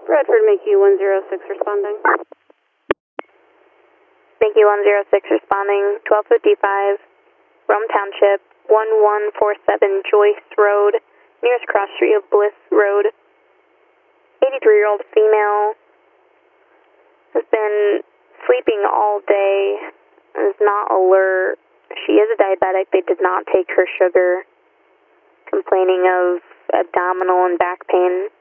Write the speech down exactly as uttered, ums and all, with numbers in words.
Bradford, Mickey one zero six responding. Mickey one zero six responding, twelve fifty-five, Rome Township, one one four seven Joyce Road, nearest cross street of Bliss Road. eighty-three-year-old female has been sleeping all day, is not alert. She is a diabetic. They did not take her sugar, complaining of abdominal and back pain.